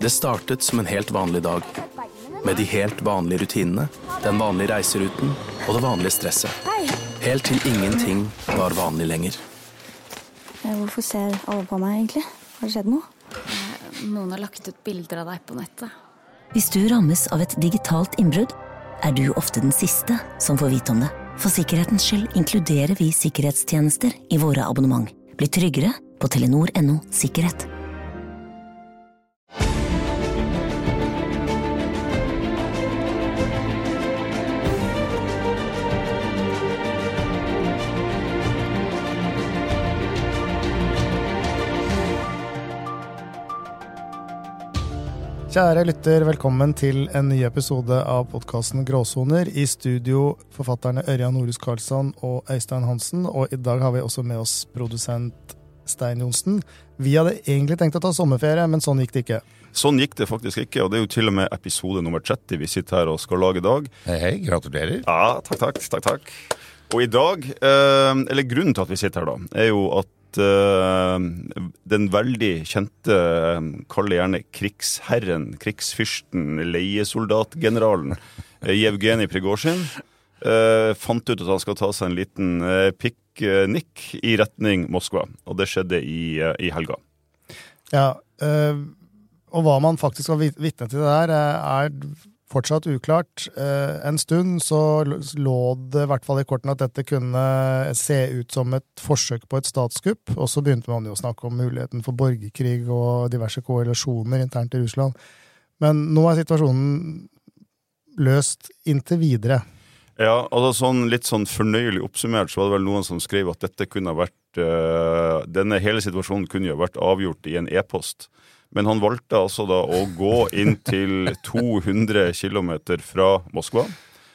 Det startet som en helt vanlig dag, med de helt vanlige rutinene, den vanlige reiseruten og det vanlige stresset. Helt til ingenting var vanlig lenger. Hvorfor ser alle på meg egentlig? Har det skjedd noe? Noen har lagt ut bilder av deg på nettet. Hvis du rammes av et digitalt innbrudd, du ofte den siste som får vite om det. For sikkerhetens skyld inkluderer vi sikkerhetstjenester i våre abonnement. Bli tryggere på Telenor.no Sikkerhet. Kjære lytter, velkommen til en ny episode av podcasten Gråsoner. I studio forfatterne Ørjan Norhus Karlsson og Øystein Hansen, og i dag har vi også med oss produsent Stein Johnsen. Vi hadde egentlig tenkt å ta sommerferie, men sånn gikk det ikke. Sånn gikk det faktisk ikke, og det er jo til og med episode nummer 30 vi sitter her og skal lage i dag. Hei, gratulerer. Ja, takk. Og i dag, eller grunnen til at vi sitter her da, er jo at den veldig kjente, kaller gjerne krigsherren, krigsfyrsten, leiesoldatgeneralen Yevgenij Prigozjin fant ut at han skal ta seg en liten piknik i retning Moskva, og det skjedde i helga. Ja, og hva man faktisk var vitne til det der fortsatt uklart. En stund så lå det i hvert fall i korten at dette kunne se ut som et forsøk på et statskupp, og så begynte man jo å snakke om muligheten for borgerkrig og diverse koalisjoner internt i Russland. Men nå situasjonen løst inntil videre. Ja, altså litt fornøyelig oppsummert så var det vel noen som skrev at dette kunne ha vært, denne hele situasjonen kunne jo ha vært avgjort i en e-post. Men han valgte altså da å gå inn til 200 kilometer fra Moskva.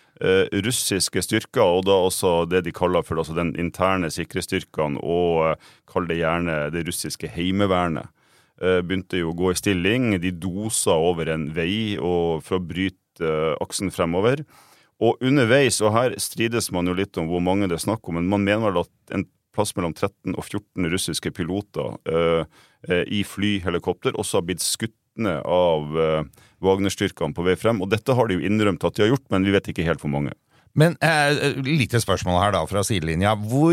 Russiske styrker, og da også det de kaller for altså den interne sikkerhetsstyrkene, og kaller det gjerne det russiske heimevernet, begynte jo å gå i stilling. De dosa over en vei og for å bryte aksen fremover. Og underveis, og her strides man jo litt om hvor mange det er snakk om, men man mener vel at en plass mellom 13 og 14 russiske piloter i flyhelikopter også har blitt skuttende av Wagner-styrkene på vei frem, og dette har de jo innrømt at de har gjort, men vi vet ikke helt hvor mange. Men lite spørsmål her da fra sidelinja.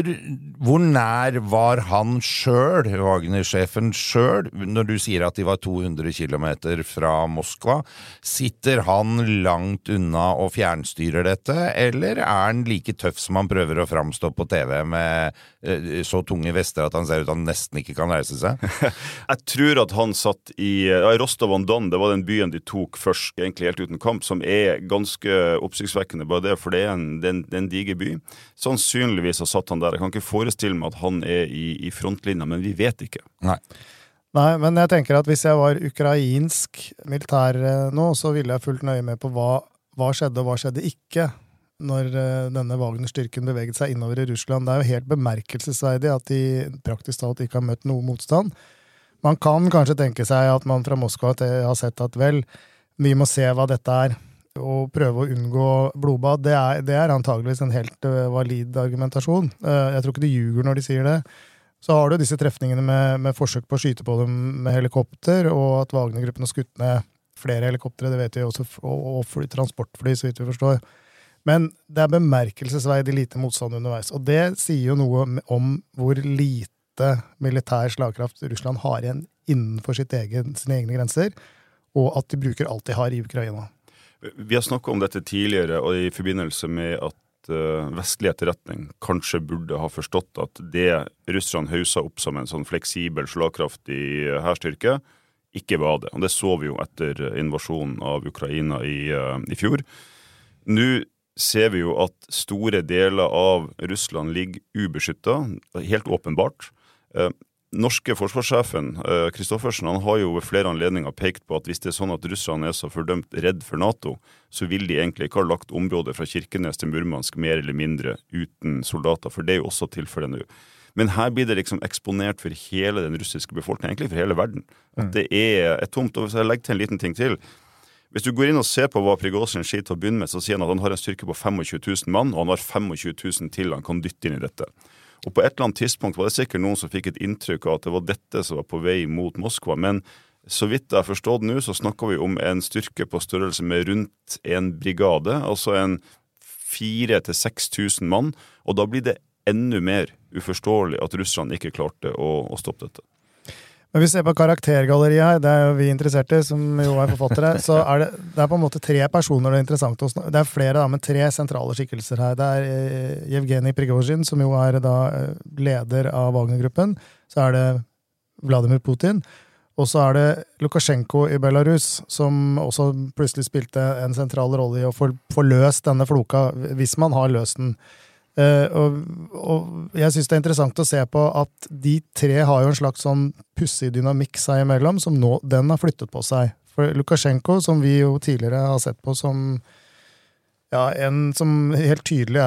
Hvor nær var han selv, Wagner-sjefen selv, når du sier at de var 200 kilometer fra Moskva? Sitter han langt unna og fjernstyrer dette, eller han like tøff som han prøver å framstå på TV med så tunge vester at han ser ut at han nesten ikke kan reise seg? Jeg tror at han satt i Rostov-on-Don, det var den byen de tok først, egentlig helt uten kamp, som ganske oppsiktsvekkende, bare det, for det en diger by. Sannsynligvis har satt han der. Jeg kan ikke forestille meg at han i frontlinja, men vi vet ikke. Nei, men jeg tenker at hvis jeg var ukrainsk militær nå, så ville jeg fulgt nøye med på hva skjedde og hva skjedde ikke når denne Wagner-styrken beveget seg innover i Russland. Det er jo helt bemerkelsesverdig at de praktisk talt ikke har møtt noe motstand. Man kan kanskje tenke seg at man fra Moskva har sett at vel, vi må se hva dette og prøve å unngå blodbad. Det antageligvis en helt valid argumentasjon. Jeg tror ikke de ljuger når de sier det. Så har du disse trefningene med forsøk på å skyte på dem med helikopter, og at Wagner-gruppen har skutt ned flere helikoptere, det vet vi også, og transportfly, så vidt vi forstår. Men det bemerkelsesverdig lite motstand underveis, og det sier jo noe om hvor lite militær slagkraft Russland har igjen innenfor sine egne grenser, og at de bruker alt de har i Ukraina. Vi har snakket om dette tidligere, og i forbindelse med at vestlig etterretning kanskje burde ha forstått at det Russland hausa opp som en sånn fleksibel, slagkraftig hærstyrke, ikke var det. Og det så vi jo etter invasjonen av Ukraina i fjor. Nå ser vi jo at store deler av Russland ligger ubeskyttet, helt åpenbart. Norske forsvarssjefen, Kristoffersen, han har jo ved flere anledninger pekt på at hvis det er sånn at Russland er så fordømt redd for NATO, så vil de egentlig ikke ha lagt området fra Kirkenes til Murmansk mer eller mindre uten soldater, for det er jo også tilfellet nå. Men her blir det liksom eksponert for hele den russiske befolkningen, egentlig for hele verden. At det tomt, og hvis jeg legger til en liten ting til, hvis du går inn og ser på hva Prigozjin sier til å begynne med, så sier han at han har en styrke på 25 000 mann, og han har 25 000 til han kan dytte inn i dette. Og på et eller annet tidspunkt var det sikkert noen som fikk et inntrykk av at det var dette som var på vei mot Moskva, men Så vidt jeg har forstått nå, så snakker vi om en styrke på størrelse med rundt en brigade, altså en 4 til 6 000 mann, og da blir det enda mer uforståelig at russerne ikke klarte å stoppe dette. Men vi ser på karaktergalleriet her, det jo vi interessert i, som jo forfattere, så det på en måte 3 personer det interessant å snakke. Det flere, da, men 3 sentrale skikkelser her. Det Yevgenij Prigozhin, som jo da leder av Wagner-gruppen. Så det Vladimir Putin. Og så det Lukasjenko i Belarus, som også plutselig spilte en sentral rolle i å få løst denne floka, hvis man har løst den. Og jeg synes det interessant å se på at de 3 har jo en slags sånn pussig dynamikk seg imellom, som nå den har flyttet på seg. For Lukasjenko, som vi jo tidligere har sett på som en som helt tydelig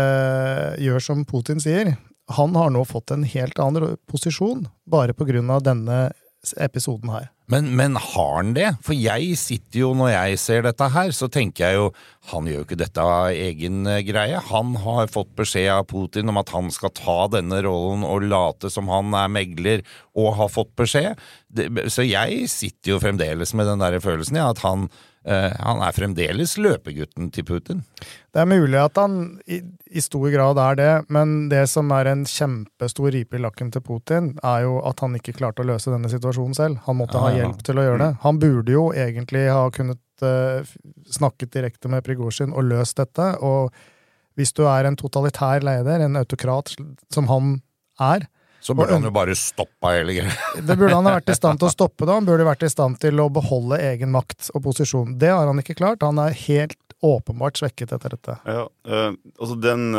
gjør som Putin sier, han har nå fått en helt annen posisjon, bare på grunn av denne episoden her. Men har han det? For jeg sitter jo, når jeg ser dette her, så tenker jeg jo, han gjør jo ikke dette av egen greie. Han har fått beskjed av Putin om at han skal ta denne rollen og late som han megler og har fått beskjed. Så jeg sitter jo fremdeles med den der følelsen, at han fremdeles løpegutten til Putin. Det mulig at han i stor grad det, men det som en kjempestor ripe i lakken til Putin, jo at han ikke klarte å løse denne situasjonen selv. Han måtte ha hjelp til å gjøre det. Han burde jo egentlig ha kunnet snakket direkte med Prigozhin og løst dette, og hvis du en totalitær leder, en autokrat som han så burde han jo bare stoppe hele greia. Det burde han ha vært i stand til å stoppe da. Han burde vært i stand til å beholde egen makt og posisjon. Det har han ikke klart. Han helt åpenbart svekket etter dette. Ja, altså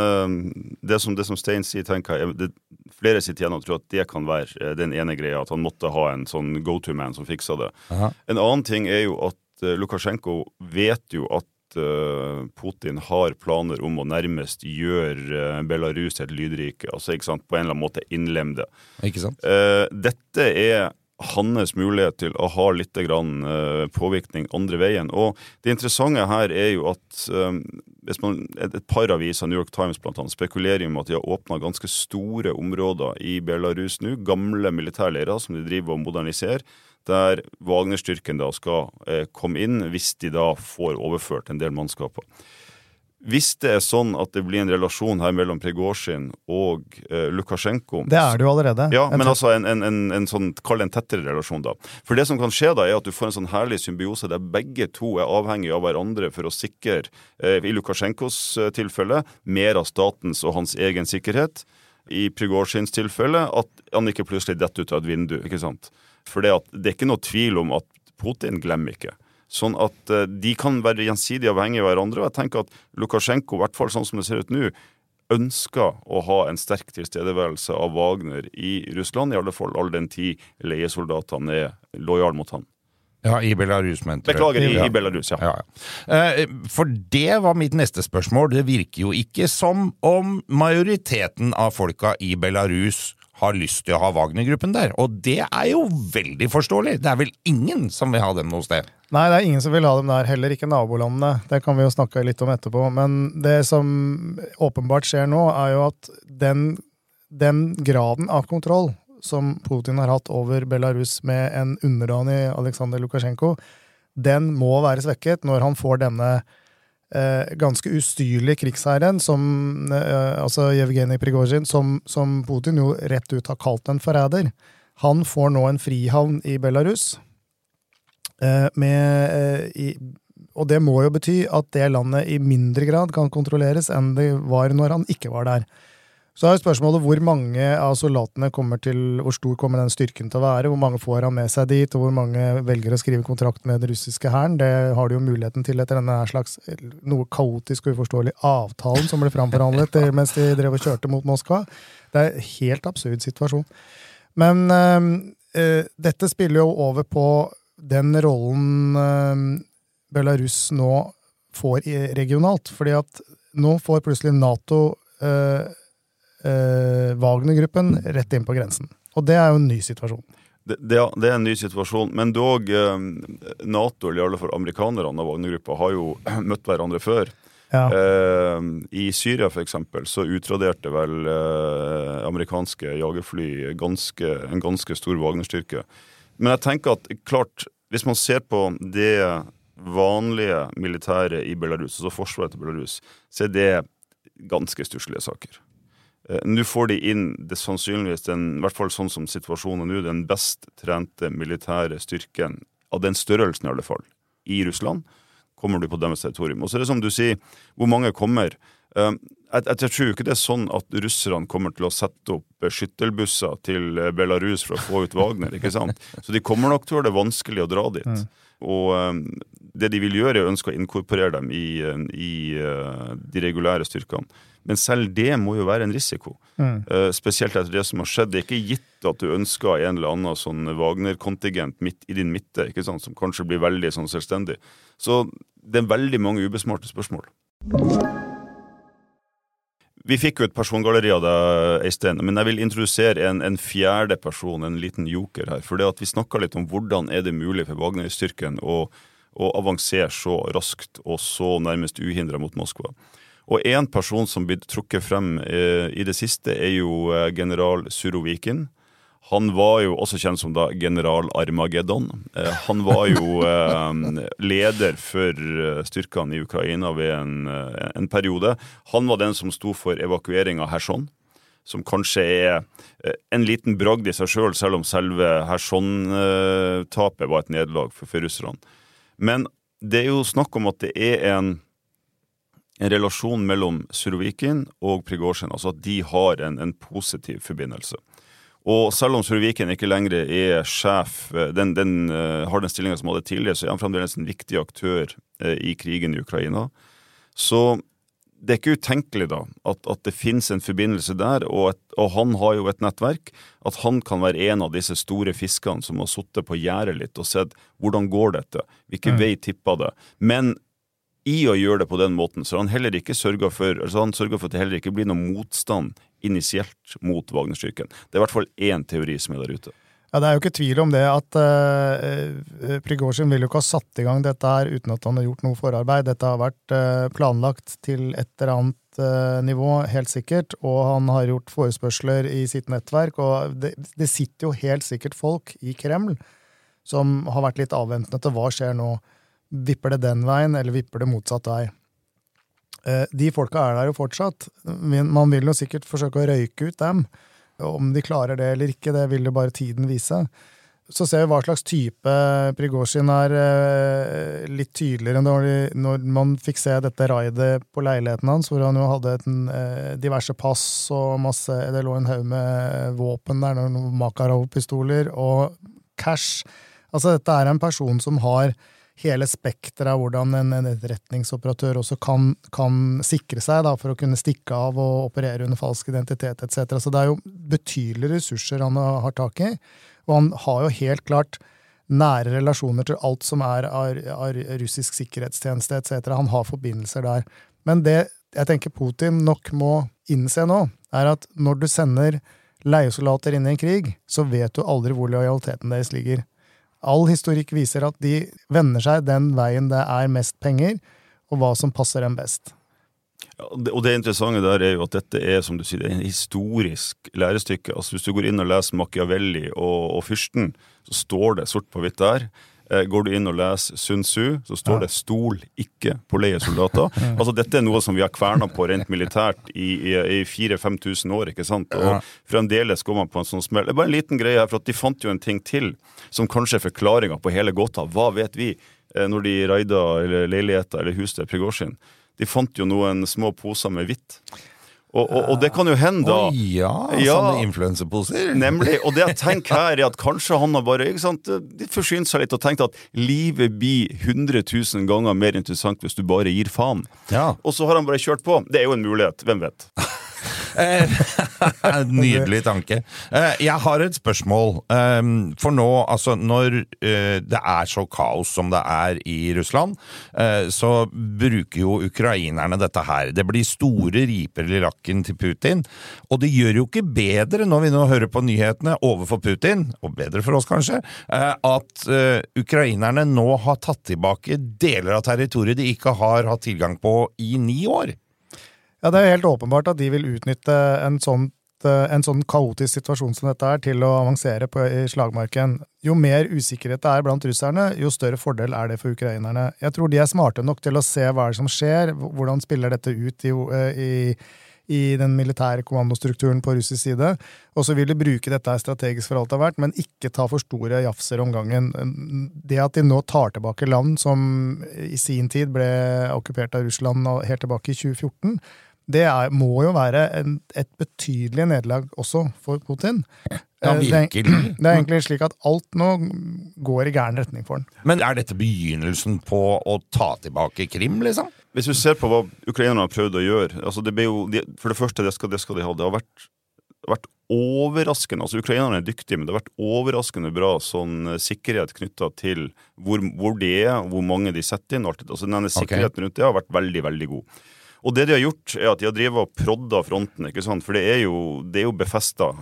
det som Stein sier, tenker jeg, flere sitter igjen og tror at det kan være den ene greia, at han måtte ha en sånn go-to-man som fiksa det. Aha. En annen ting jo at Lukasjenko vet jo at Putin har planer om å nærmest gjøre Belarus til et lydrike, altså ikke sant, på en eller annen måte innlemme det. Ikke sant? Dette hans mulighet til å ha litt grann påvirkning andre veien, og det interessante her jo at hvis man, et par aviser, New York Times blant annet, spekulerer om at de har åpnet ganske store områder i Belarus nå, gamle militærleirer som de driver og moderniserer, der Wagner-styrken da skal komme inn hvis de da får overført en del mannskaper. Hvis det sånn at det blir en relasjon her mellom Prigozhin og Lukasjenko... Det det jo allerede. Ja, men altså en sånn, kall en tettere relasjon da. For det som kan skje da at du får en sånn herlig symbiose der begge to avhengige av hverandre for å sikre, i Lukasjenkos tilfelle, mer av statens og hans egen sikkerhet. I Prigozhins tilfelle, at han ikke plutselig detter ut av et vindu, ikke sant? For det ikke noe tvil om at Putin glemmer ikke. Sånn at de kan være gjensidig avhengige av hverandre, og jeg tenker at Lukasjenko, i hvert fall sånn som det ser ut nå, ønsker å ha en sterk tilstedeværelse av Wagner i Russland, i alle fall all den tid leiesoldatene lojal mot han. Ja, i Belarus, mente du. Beklager, i Belarus, ja. For det var mitt neste spørsmål. Det virker jo ikke som om majoriteten av folka i Belarus har lyst til å ha Wagner-gruppen der, og det jo veldig forståelig. Det vel ingen som vil ha dem noe sted? Nei, det ingen som vil ha dem der, heller ikke nabolandene. Det kan vi jo snakke litt om etterpå, men det som åpenbart skjer nå jo at den graden av kontroll som Putin har hatt over Belarus med en underdanig Aleksandr Lukasjenko, den må være svekket når han får denne ganske ustyrlige krigsherren som altså Yevgenij Prigozhin som Putin jo rett ut har kalt en forræder. Han får nå en frihavn i Belarus og det må jo bety at det landet i mindre grad kan kontrolleres enn det var når han ikke var der. Så spørsmålet hvor mange av soldatene kommer til, hvor stor kommer den styrken til å være, hvor mange får han med seg dit, og hvor mange velger å skrive kontrakt med den russiske hæren. Det har de jo muligheten til etter denne slags noe kaotisk og uforståelig avtalen som ble framforhandlet mens de drev og kjørte mot Moskva. Det en helt absurd situasjon. Men dette spiller jo over på den rollen Belarus nå får regionalt, fordi at nå får plutselig NATO Wagner-gruppen rett inn på grensen. Og det jo en ny situasjon. Det en ny situasjon, men dog NATO, eller i alle fall amerikanerne av Wagner-gruppa, har jo møtt hverandre før. Ja. I Syria for eksempel, så utraderte vel amerikanske jagerfly en ganske stor Wagner-styrke. Men jeg tenker at, klart, hvis man ser på det vanlige militære i Belarus, altså forsvaret til Belarus, så det ganske stusslige saker. Nå får de inn det sannsynligvis, i hvert fall sånn som situasjonen nå, den best trente militære styrken, av den størrelsen i alle fall, i Russland, kommer du på deres territorium. Og så det som du sier, hvor mange kommer. Jeg tror ikke det sånn at russerne kommer til å sette opp skyttelbusser til Belarus for å få ut Wagner, ikke sant? Så de kommer nok til å gjøre det vanskelig å dra dit. Og det de vil gjøre er å ønske å inkorporere dem i de regulære styrkene. Men selv det må jo være en risiko. Spesielt etter det som har skjedd. Det er ikke gitt at du ønsker en eller annen sånn Wagner-kontingent midt i din midte, ikke sant? Som kanskje blir veldig sånn selvstendig. Så det er veldig mange ubesmarte spørsmål. Vi fikk jo et persongalleri av deg, Øystein, men jeg vil introdusere en fjerde person, en liten joker her, for det at vi snakket litt om hvordan er det mulig for Wagner-styrken å avansere så raskt og så nærmest uhindret mot Moskva. Og en person som blir trukket frem i det siste er jo general Surovikin. Han var jo også kjent som da general Armageddon. Han var jo leder for styrkene i Ukraina ved en periode. Han var den som sto for evakuering av Kherson, som kanskje er en liten bragd i seg selv om selve Kherson-tapet var et nederlag for russerne. Men det er jo snakk om at det er en relasjon mellom Surovikin og Prigozhin, altså at de har en positiv forbindelse. Og selv om Surovikin ikke lenger er sjef, har den stillingen som hadde tidligere, så er han fremdeles en viktig aktør i krigen i Ukraina. Så det er ikke utenkelig da, at det finnes en forbindelse der, og han har jo et nettverk, at han kan være en av disse store fiskene som har suttet på gjerdet litt og sett hvordan går dette, hvilken vei tipper det. Men i å gjøre det på den måten, så han heller ikke sørger for at det heller ikke blir noen motstand initielt mot Wagner-styrken. Det er i hvert fall en teori som er der ute. Ja, det er jo ikke tvil om det at Prigozhin vil jo ikke ha satt i gang dette her uten at han har gjort noe forarbeid. Dette har vært planlagt til et eller annet nivå, helt sikkert, og han har gjort forespørsler i sitt nettverk, og det sitter jo helt sikkert folk i Kreml som har vært litt avventende til hva skjer nå. Vipper det den veien, eller vipper det motsatt vei? De folka er der jo fortsatt. Man vil jo sikkert forsøke å røyke ut dem. Om de klarer det eller ikke, det vil jo bare tiden vise. Så ser vi hva slags type Prigozhin er litt tydeligere når man fikk se dette raidet på leiligheten hans, hvor han jo hadde diverse pass og masse, det lå en haug med våpen der, noen Makarov-pistoler og cash. Altså dette er en person som har hele spektret av hvordan en etterretningsoperatør også kan sikre seg da, for å kunne stikke av og operere under falsk identitet, etc. Så det er jo betydelige ressurser han har tak i, og han har jo helt klart nære relasjoner til alt som er av russisk sikkerhetstjeneste, etc. Han har forbindelser der. Men det jeg tenker Putin nok må innse nå, er at når du sender leiesoldater inn i en krig, så vet du aldri hvor lojaliteten deres ligger. All historikk viser at de vender seg den veien det er mest penger, og hva som passer dem best. Ja, og det interessante der er jo at dette er, som du sier, en historisk lærestykke. Altså hvis du går inn og leser Machiavelli og Fyrsten, så står det sort på hvitt der. Går du inn og leser Sun Tzu, så står det stol ikke på leiesoldater. Altså dette er noe som vi har kvernet på rent militært i 4-5 tusen år, ikke sant? Og fremdeles går man på en sånn smell. Det er bare en liten greie her, for at de fant jo en ting til, som kanskje er forklaringen på hele gåta. Hva vet vi når de raidet leiligheter eller huset til Prigozhin? De fant jo noen små poser med hvitt. Og det kan jo hende da. Sånne influenserposer. Nemlig, og det jeg tenker her er at kanskje han har bare, ikke sant, de forsynt seg litt og tenkt at livet blir 100 000 ganger mer interessant hvis du bare gir faen. Ja. Og så har han bare kjørt på. Det er jo en mulighet, hvem vet? Nydelig tanke. Jeg har et spørsmål. For nå, altså når det er så kaos som det er i Russland, så bruker jo ukrainerne dette her. Det blir store riper i lakken til Putin, og det gjør jo ikke bedre når vi nå hører på nyhetene overfor Putin, og bedre for oss kanskje, at ukrainerne nå har tatt tilbake deler av territoriet de ikke har hatt tilgang på i 9 år. Ja, det er helt åpenbart at de vil utnytte en sånn en sånn kaotisk situasjon som dette til å avansere i slagmarken. Jo mer usikkerhet det blant russerne, jo større fordel det for ukrainerne. Jeg tror de smarte nok til å se hva som skjer, hvordan spiller dette ut i den militære kommandostrukturen på russisk side, og så vil de bruke dette strategisk for alt det har vært, men ikke ta for store jafser om gangen. Det at de nå tar tilbake land som i sin tid ble okkupert av Russland helt tilbake i 2014, det må jo være et betydelig nederlag også for Putin. Ja, virkelig. Det egentlig slik at alt nå går i gæren retning for den. Men dette begynnelsen på å ta tilbake Krim, liksom? Hvis vi ser på hva ukrainerne har prøvd å gjøre, altså det ble jo, for det første, det skal de ha, det har vært overraskende, altså ukrainerne dyktige, men det har vært overraskende bra sånn sikkerhet knyttet til hvor de hvor mange de setter inn, altså denne sikkerheten rundt det har vært veldig, veldig god. Og det de har gjort at de har drevet og prodda fronten, ikke sant? For det er jo befestet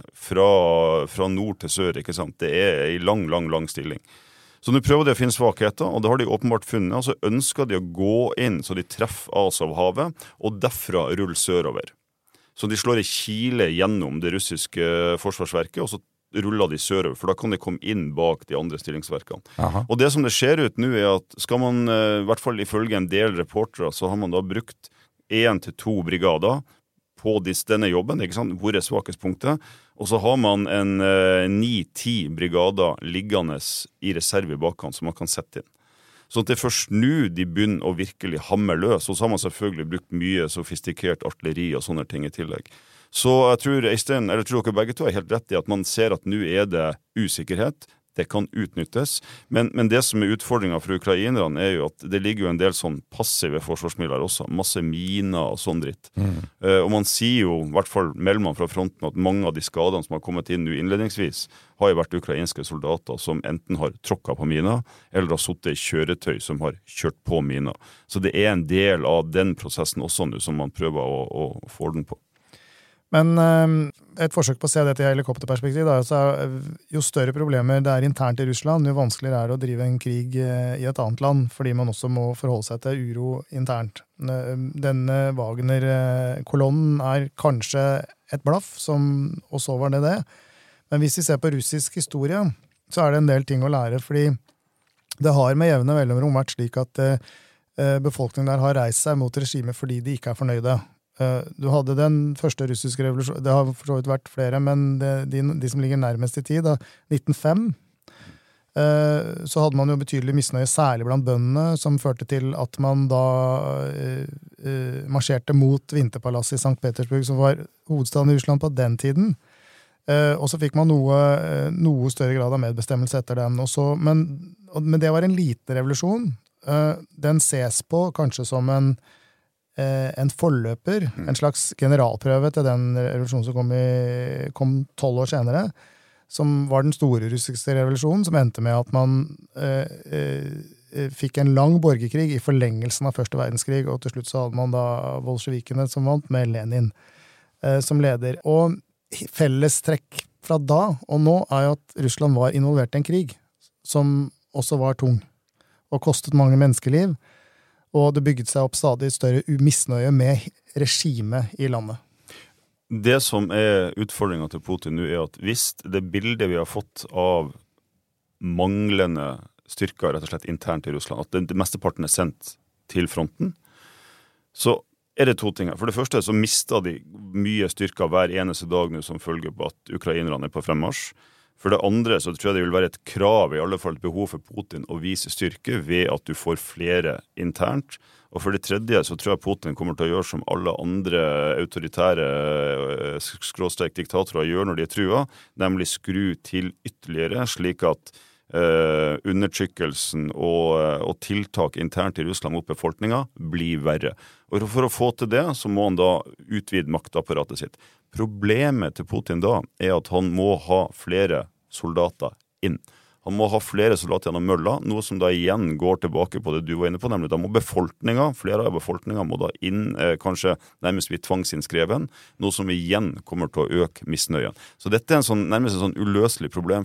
fra nord til sør, ikke sant? Det i lang stilling. Så nå prøver de å finne svakheter, og det har de åpenbart funnet, og så ønsker de å gå inn så de treffer Azovhavet, og derfra ruller sørover. Så de slår en kile gjennom det russiske forsvarsverket, og så ruller de sørover, for da kan de komme inn bak de andre stillingsverkene. Aha. Og det som det ser ut nå at skal man, i hvert fall ifølge en del reportere, så har man da brukt 1 til 2 brigader på denne jobben, ikke sant? Hvor svakest punktet, og så har man en 9-10 brigader liggende i reserve i bakkant som man kan sette inn. Så det først nå de begynner å virkelig hamre løs, og så har man selvfølgelig brukt mye sofistikert artilleri og sånne ting i tillegg. Så jeg tror, Øystein, eller tror dere begge to helt rett i at man ser at nå det usikkerhet, det kan utnyttes, men det som utfordringen for ukrainerne jo at det ligger jo en del sånn passive forsvarsmidler også, masse miner og sånn dritt. Og man sier jo, i hvert fall mellom fra fronten, at mange av de skadene som har kommet inn nå innledningsvis, har jo vært ukrainske soldater som enten har tråkket på mina, eller har suttet i kjøretøy som har kjørt på mina. Så det en del av den prosessen også nå som man prøver å få den på. Men et forsøk på å se dette i helikopterperspektiv, jo større problemer det internt i Russland, jo vanskeligere det å drive en krig i et annet land, fordi man også må forholde seg til uro internt. Denne Wagner-kolonnen kanskje et blaff, og så var det. Men hvis vi ser på russisk historie, så det en del ting å lære, fordi det har med jevne mellomrom vært slik at befolkningen der har reist seg mot regimet fordi de ikke fornøyde. Du hadde den første russiske revolusjonen, det har for så vidt vært flere, men de som ligger nærmest i tid, 1905, så hadde man jo betydelig misnøye, særlig blant bøndene, som førte til at man da marsjerte mot Vinterpalasset i St. Petersburg, som var hovedstaden i Russland på den tiden. Og så fikk man noe større grad av medbestemmelse etter den også, men det var en liten revolusjon. Den ses på kanskje som en forløper, en slags generalprøve til den revolusjonen som kom 12 år senere, som var den store russiske revolusjonen, som endte med at man fikk en lang borgerkrig i forlengelsen av første verdenskrig, og til slutt så hadde man da bolsjevikene som vant med Lenin som leder. Og fellestrekk fra da og nå jo at Russland var involvert i en krig som også var tung og kostet mange menneskeliv, og det bygget seg opp stadig større misnøye med regimet i landet. Det som utfordringen til Putin nå at hvis det bildet vi har fått av manglende styrker rett og slett internt i Russland, at det mesteparten sendt til fronten, så det 2 ting. For det første så mistet de mye styrker hver eneste dag nå som følger på at ukrainerne på fremmarsj. For det andre så tror jeg det vil være et krav, i alle fall et behov for Putin å vise styrke ved at du får flere internt. Og for det tredje så tror jeg Putin kommer til å gjøre som alle andre autoritære diktatorer gjør når de trua, nemlig skru til ytterligere, slik at undertrykkelsen og tiltak internt i Russland mot befolkningen blir verre. Og for å få til det så må han da utvide maktapparatet sitt. Problemet til Putin da at han må ha flere soldater inn. Han må ha flere soldater gjennom mølla, noe som da igjen går tilbake på det du var inne på, nemlig da må flere av befolkningen må da inn, kanskje nærmest bli tvangsinnskreven, noe som igjen kommer til å øke misnøyen. Så dette nærmest en sånn uløselig problem for han.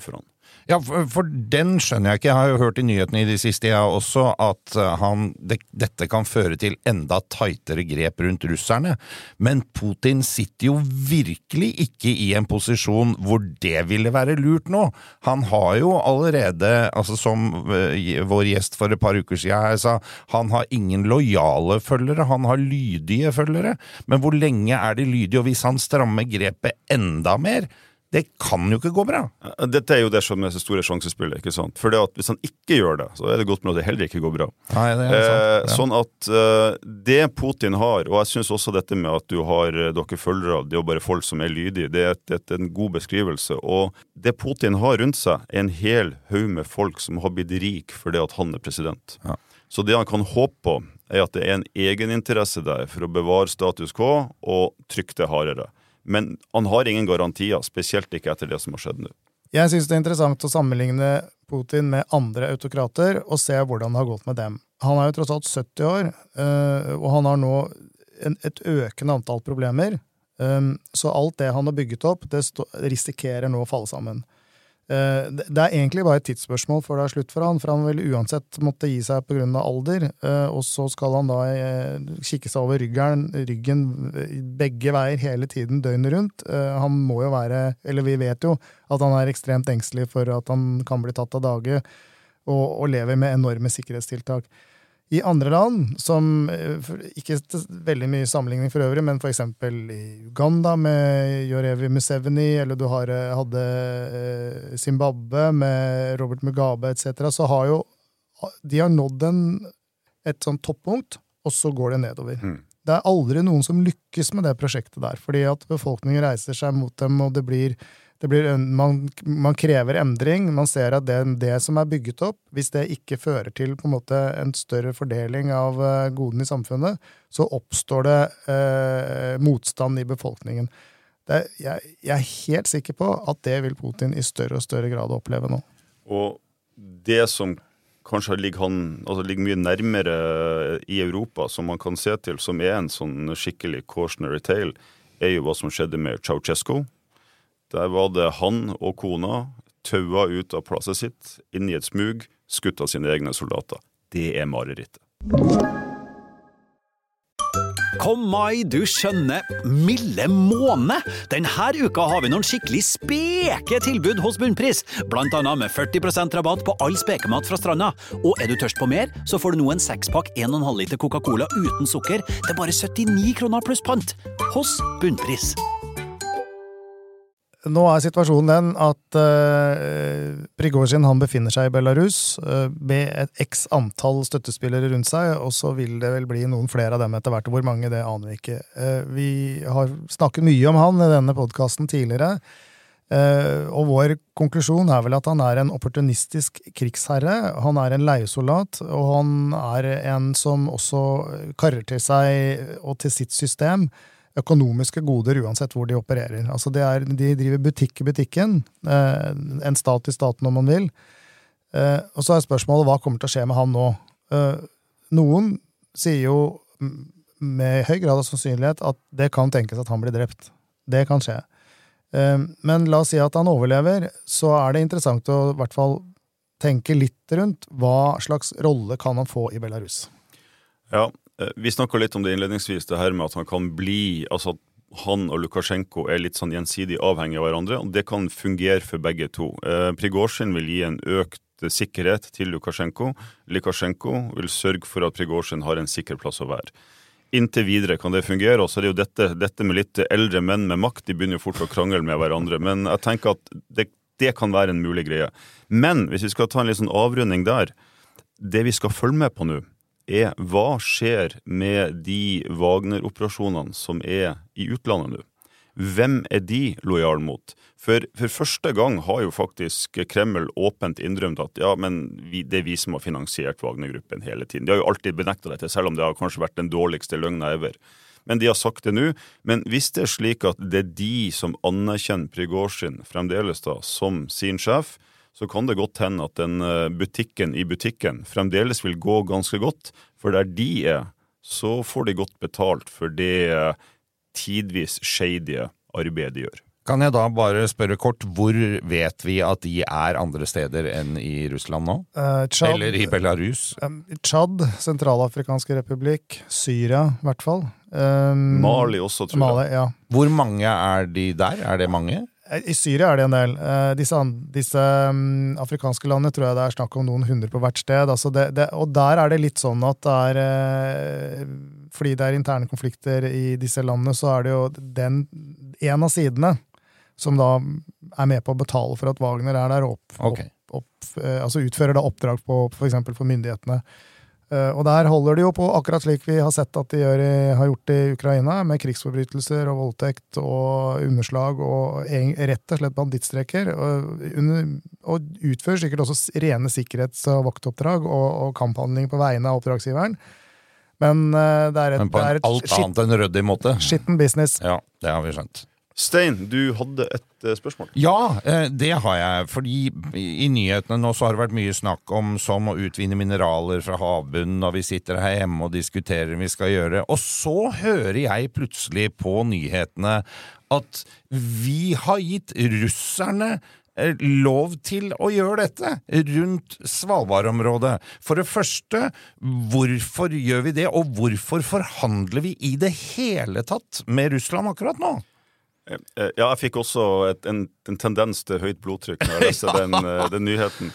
Ja, for den skjønner jeg ikke. Jeg har jo hørt I nyhetene I de siste jeg også, at dette kan føre til enda tightere grep rundt russerne. Men Putin sitter jo virkelig ikke I en posisjon hvor det ville være lurt nå. Han har jo allerede, altså som vår gjest for et par uker siden her sa, han har ingen lojale følgere, han har lydige følgere. Men hvor lenge de lydige, og hvis han strammer grepet enda mer, det kan jo ikke gå bra. Dette jo det som så store sjansespillet, ikke sant? For det at hvis han ikke gjør det, så det godt med at det heller ikke går bra. Nei, det sant. Ja. Sånn at det Putin har, og jeg synes også dette med at du har dere følgere, det jo bare folk som lydige, det en god beskrivelse. Og det Putin har rundt seg, en hel haug med folk som har blitt rik for det at han president. Ja. Så det han kan håpe på, at det en egeninteresse der for å bevare status quo og trykke det hardere. Men han har ingen garantier, spesielt ikke etter det som har skjedd nå. Jeg synes det interessant å sammenligne Putin med andre autokrater og se hvordan det har gått med dem. Han jo tross alt 70 år, og han har nå et økende antall problemer, så alt det han har bygget opp, det risikerer nå å falle sammen. Det egentlig bare et tidsspørsmål for det slutt for han vil uansett måtte gi seg på grunn av alder, og så skal han da kikke seg over ryggen begge veier hele tiden, døgnet rundt. Han må jo være, eller vi vet jo, at han ekstremt engstelig for at han kan bli tatt av dage, og lever med enorme sikkerhetstiltak. I andre land, som ikke veldig mye sammenligning for øvrig, men for eksempel I Uganda med Yoweri Museveni, eller du hadde Zimbabwe med Robert Mugabe, etc., så har jo de har nådd et sånt toppunkt, og så går det nedover. Det aldri noen som lykkes med det prosjektet der, fordi at befolkningen reiser seg mot dem, og man krever endring, man ser at det som bygget opp, hvis det ikke fører til på en måte en større fordeling av goden I samfunnet, så oppstår det motstand I befolkningen. Jeg helt sikker på at det vil Putin I større og større grad oppleve nå. Og det som kanskje ligger mye nærmere I Europa, som man kan se til, som en sånn skikkelig cautionary tale, jo hva som skjedde med Ceausescu. Der var det han og kona taua ut av plasset sitt, inn I et smug, skutt av sine egne soldater. Det mareritt. Kom mai, du skjønner, milde måne! Denne uka har vi noen skikkelig speke tilbud hos Bunnpris, blant annet med 40% rabatt på all spekemat fra stranda. Og du tørst på mer, så får du nå en 6-pakk 1,5 liter Coca-Cola uten sukker. Det bare 79 kroner pluss pant hos Bunnpris. Nå situasjonen den at Prigozhin han befinner seg I Belarus med et x antall støttespillere rundt seg, og så vil det vel bli noen flere av dem etter hvert. Hvor mange, det aner vi ikke. Vi har snakket mye om han I denne podcasten tidligere, og vår konklusjon vel at han en opportunistisk krigsherre, han en leiesoldat, og han en som også karrer til seg og til sitt system økonomiske goder uansett hvor de opererer. Altså de driver butikk I butikken, en stat I staten om man vil. Og så spørsmålet, hva kommer til å skje med han nå? Noen sier jo med høy grad av sannsynlighet at det kan tenkes at han blir drept. Det kan skje. Men la oss si at han overlever, så det interessant å I hvert fall tenke litt rundt hva slags rolle kan han få I Belarus. Ja, vi snakket litt om det innledningsvis, det her med at han kan bli, altså at han og Lukasjenko litt sånn gjensidig avhengig av hverandre, og det kan fungere for begge to. Prigozhin vil gi en økt sikkerhet til Lukasjenko. Lukasjenko vil sørge for at Prigozhin har en sikker plass å være. Inntil videre kan det fungere, og så det jo dette med litt eldre menn med makt, de begynner jo fort å krangle med hverandre, men jeg tenker at det kan være en mulig greie. Men hvis vi skal ta en litt sånn avrunding der, det vi skal følge med på nå, hva skjer med de Wagner-operasjonene som I utlandet nå? Hvem de lojal mot? For første gang har jo faktisk Kreml åpent innrømt at ja, men det vi som har finansiert Wagner-gruppen hele tiden. De har jo alltid benektet dette, selv om det har kanskje vært den dårligste løgnen ever. Men de har sagt det nå. Men hvis det slik at det de som anerkjenner Prigozhin fremdeles da, som sin sjef, så kan det godt hende at den butikken I butikken fremdeles vil gå ganske godt, for der de så får de godt betalt for det tidvis shady arbeidet de gjør. Kan jeg da bare spørre kort, hvor vet vi at de andre steder enn i Russland nå? Tchad, Eller i Belarus? Tchad, Sentralafrikanske republikk, Syria i hvert fall. Mali også, tror jeg. Mali, ja. Hvor mange de der? Det mange? I Syria det en del. Disse afrikanske landene tror jeg det snakk om noen 100 på hvert sted. Altså og der det litt sånn at fordi det interne konflikter i disse landene, så det jo en av sidene som da med på å betale for at Wagner der altså utfører da oppdrag på for eksempel for myndighetene. Og der holder de jo på akkurat slik vi har sett at de har gjort i Ukraina, med krigsforbrytelser og voldtekt og underslag og rett og slett bandittstreker, og utfører sikkert også rene sikkerhets- og vaktoppdrag og kamphandling på vegne av oppdragsgiveren. Men Men på en alt annet enn ryddig måte. Skitten business. Ja, det har vi skjønt. Stein, du hadde et spørsmål. Ja, det har jeg, fordi i nyhetene nå så har det vært mye snakk om som å utvinne mineraler fra havbunnen, og vi sitter her hjemme og diskuterer vi skal gjøre. Og så hører jeg plutselig på nyhetene at vi har gitt russerne lov til å gjøre dette rundt Svalbard-området. For det første, hvorfor gjør vi det, og hvorfor forhandler vi i det hele tatt med Russland akkurat nå? Ja, jeg fikk også en tendens til høyt blodtrykk når jeg leste den nyheten.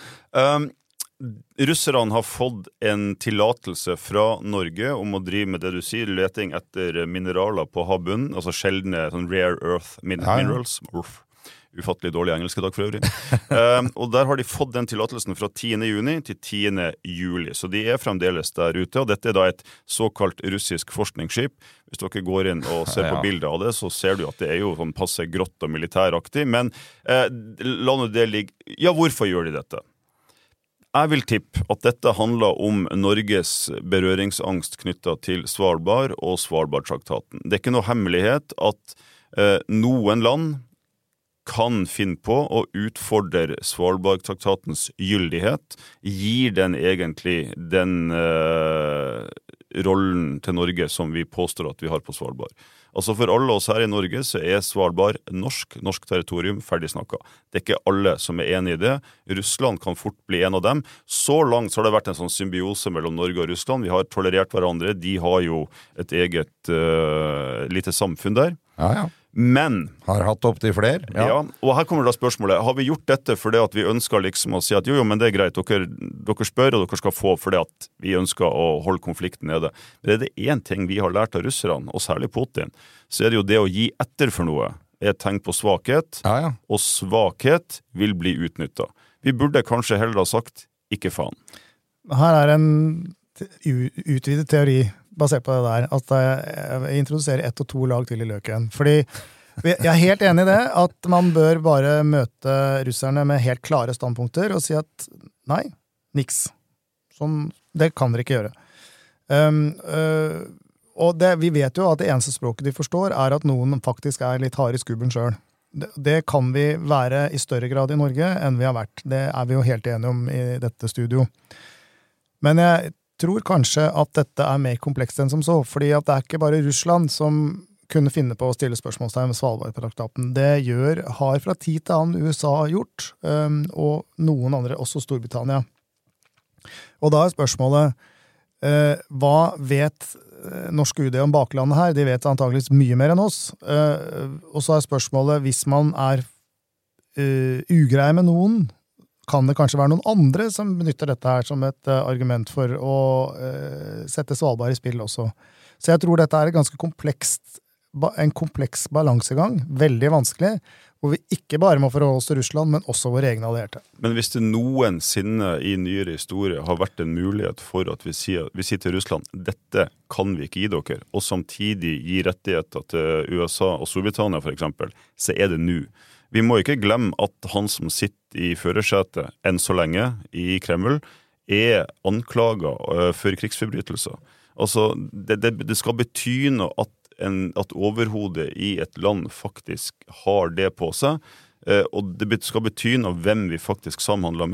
Russerne har fått en tillatelse fra Norge om å drive med det du sier, leting etter mineraler på havbunnen, altså sjeldne sånn rare earth minerals. Ufattelig dårlig engelsk i dag for øvrig. Og der har de fått den tillatelsen fra 10. juni til 10. juli, så de fremdeles der ute, og dette da et såkalt russisk forskningsskip. Hvis dere går inn og ser på bildet av det, så ser du at det jo sånn passe grått og militæraktig, men la nå det ligge. Ja, hvorfor gjør de dette? Jeg vil tippe at dette handler om Norges berøringsangst knyttet til Svalbard og Svalbardtraktaten. Det ikke noe hemmelighet at noen land kan finne på å utfordre Svalbardtraktatens gyldighet, gir den egentlig den rollen til Norge som vi påstår at vi har på Svalbard. Altså for alle oss her i Norge så Svalbard norsk territorium, ferdig snakket. Det ikke alle som enig i det. Russland kan fort bli en av dem. Så langt så har det vært en sånn symbiose mellom Norge og Russland. Vi har tolerert hverandre. De har jo et eget lite samfunn der. Ja. Men har hatt opp til flere. Ja, og her kommer da spørsmålet. Har vi gjort dette fordi at vi ønsker liksom å si at jo, men det greit, dere spør og dere skal få fordi at vi ønsker å holde konflikten nede. Men det en ting vi har lært av russerne, og særlig Putin, så det jo det å gi etter for noe et tegn på svakhet, og svakhet vil bli utnyttet. Vi burde kanskje heller ha sagt, ikke faen. Her en utvidet teori basert på det der, at jeg introduserer 1 og 2 lag til i løken. Fordi jeg helt enig i det, at man bør bare møte russerne med helt klare standpunkter og si at nei, niks. Sånn, det kan dere ikke gjøre. Og vi vet jo at det eneste språket de forstår at noen faktisk litt hard i skubben selv. Det kan vi være i større grad i Norge enn vi har vært. Det vi jo helt enige om i dette studio. Men jeg tror kanskje at dette mer komplekst enn som så, fordi at det ikke bare Russland som kunne finne på å stille spørsmålstegn med Svalbardtraktaten. Det har fra tid til annen USA gjort, og noen andre, også Storbritannia. Og da spørsmålet, hva vet norsk UD om baklandet her? De vet antageligvis mye mer enn oss. Og så spørsmålet, hvis man ugreie med noen, kan det kanskje være noen andre som benytter dette her som et argument for å sette Svalbard i spill også. Så jeg tror dette en kompleks balansegang, veldig vanskelig, hvor vi ikke bare må forholde oss til Russland, men også våre egne allierte. Men hvis det noensinne i nyere historie har vært en mulighet for at vi sier til Russland, dette kan vi ikke gi dere, og samtidig gi rettigheter til USA og Storbritannia for eksempel, så det nå. Vi må ikke glemme at han som sitter i førersetet enn så lenge i Kreml anklaget for krigsforbrytelser. Altså, det skal bety noe at overhodet i et land faktisk har det på seg, og det skal bety noe hvem vi faktisk samhandler med.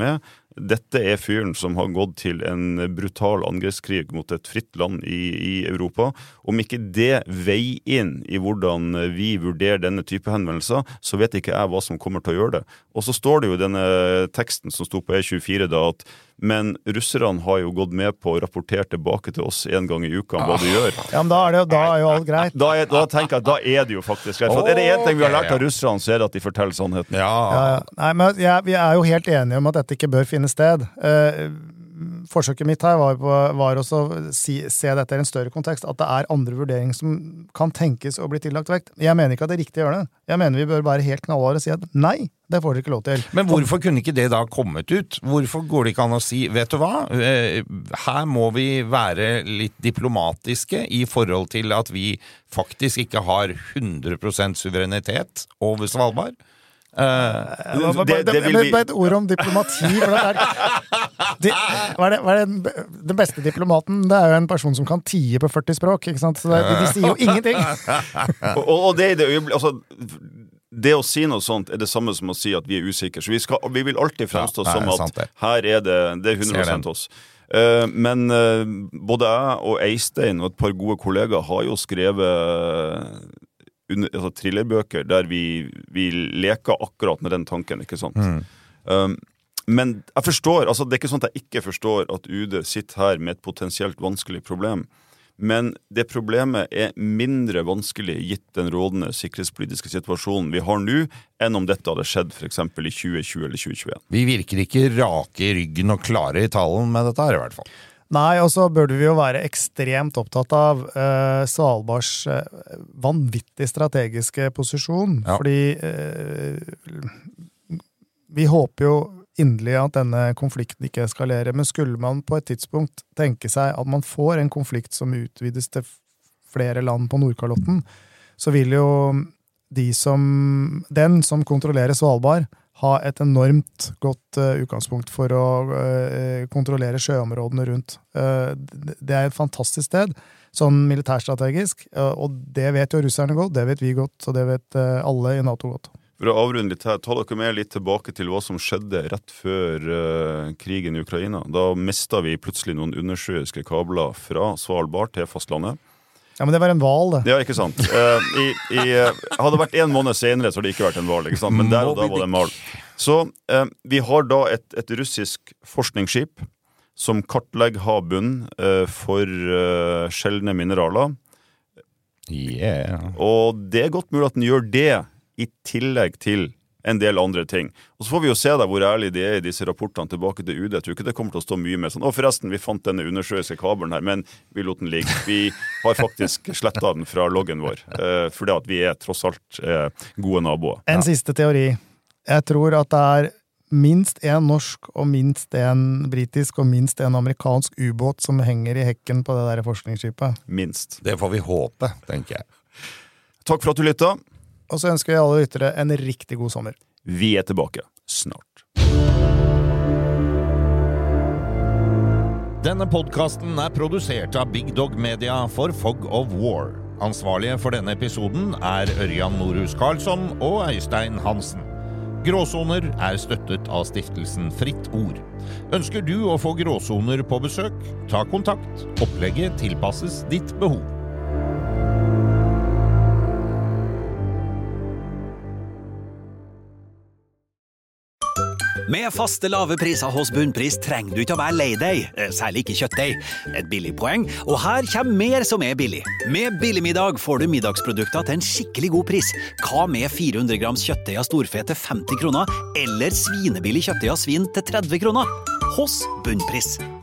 dette fyren som har gått til en brutal angrepskrig mot et fritt land i Europa. Om ikke det veier inn i hvordan vi vurderer denne type henvendelser, så vet ikke jeg hva som kommer til å gjøre det. Og så står det jo i denne teksten som stod på E24 da, at men russerne har jo gått med på å rapportere tilbake til oss en gang i uka om hva de gjør. Ja, men da er jo alt greit. Da tenker jeg at da det jo faktisk greit. For er det en ting vi har lært av russerne, så det at de forteller sannheten. Ja. Nei, men vi jo helt enige om at dette ikke bør finne sted. Forsøket mitt her var også se dette i en større kontekst, at det andre vurderinger som kan tenkes å bli tillagt vekt. Jeg mener ikke at det riktig å gjøre det. Jeg mener vi bør være helt knallharde og si at nei, det får dere ikke lov til. Men hvorfor kunne ikke det da kommet ut? Hvorfor går det ikke an å si, vet du hva, her må vi være litt diplomatiske i forhold til at vi faktisk ikke har 100% suverenitet over Svalbard? Et ord om diplomati, den beste diplomaten, det jo en person som kan tie på 40 språk, ikke sant? Så de sier jo ingenting. Og det å si noe sånt det samme som å si at vi usikre, så vi vil alltid fremstå som at her det 100% oss. Men både jeg og Eistein og et par gode kollegaer har jo skrevet thrillerbøker der vi leker akkurat med den tanken, ikke sant? Men jeg forstår, altså det ikke sånn at jeg ikke forstår at UD sitter her med et potensielt vanskelig problem, men det problemet mindre vanskelig gitt den rådende sikkerhetspolitiske situasjonen vi har nå, enn om dette hadde skjedd for eksempel i 2020 eller 2021. Vi virker ikke rake i ryggen og klare i talen med dette her i hvert fall. Nei, og så burde vi jo være ekstremt opptatt av Svalbards vanvittig strategiske posisjon, fordi vi håper jo inderlig at denne konflikten ikke eskalerer, men skulle man på et tidspunkt tenke seg at man får en konflikt som utvides til flere land på Nordkalotten, så vil jo den som kontrollerer Svalbard ha et enormt godt utgangspunkt for å kontrollere sjøområdene rundt. Det et fantastisk sted, sånn militærstrategisk, og det vet jo russerne godt, det vet vi godt, og det vet alle i NATO godt. For å avrunde litt her, ta dere med litt tilbake til hva som skjedde rett før krigen i Ukraina. Da mistet vi plutselig noen undersjøiske kabler fra Svalbard til fastlandet. Ja, men det var en val, det. Ja, ikke sant. Hadde det vært en måned senere, så hadde det ikke vært en val, ikke sant? Men der og da var det en val. Så vi har da et russisk forskningsskip som kartlegger havbunnen for sjeldne mineraler. Og det godt mulig at den gjør det i tillegg til en del andre ting. Og så får vi jo se da hvor ærlig det i disse rapportene tilbake til UD. Jeg tror ikke det kommer til å stå mye med sånn. Og forresten, vi fant denne undersjøiske kabelen her, men vi lot den ligge. Vi har faktisk slettet den fra loggen vår, fordi at vi tross alt gode naboer. En siste teori. Jeg tror at det minst en norsk og minst en britisk og minst en amerikansk ubåt som henger i hekken på det der forskningsskipet. Minst. Det får vi håpe, tenker jeg. Takk for at du lyttet. Og så ønsker vi alle lyttere en riktig god sommer. Vi tilbake snart. Denne podcasten produsert av Big Dog Media for Fog of War. Ansvarlige for denne episoden Ørjan Norhus Karlsson og Øystein Hansen. Gråsoner støttet av stiftelsen Fritt Ord. Ønsker du å få gråsoner på besøk? Ta kontakt. Opplegget tilpasses ditt behov. Med faste lave priser hos Bunnpris trenger du ikke å være lei deg, særlig ikke kjøttdeig. Et billig poeng, og her kommer mer som billig. Med Billigmiddag får du middagsprodukter til en skikkelig god pris. Hva med 400 grams kjøttdeig av storfe til 50 kroner, eller svinebillig kjøttdeig av svin til 30 kroner? Hos Bunnpris.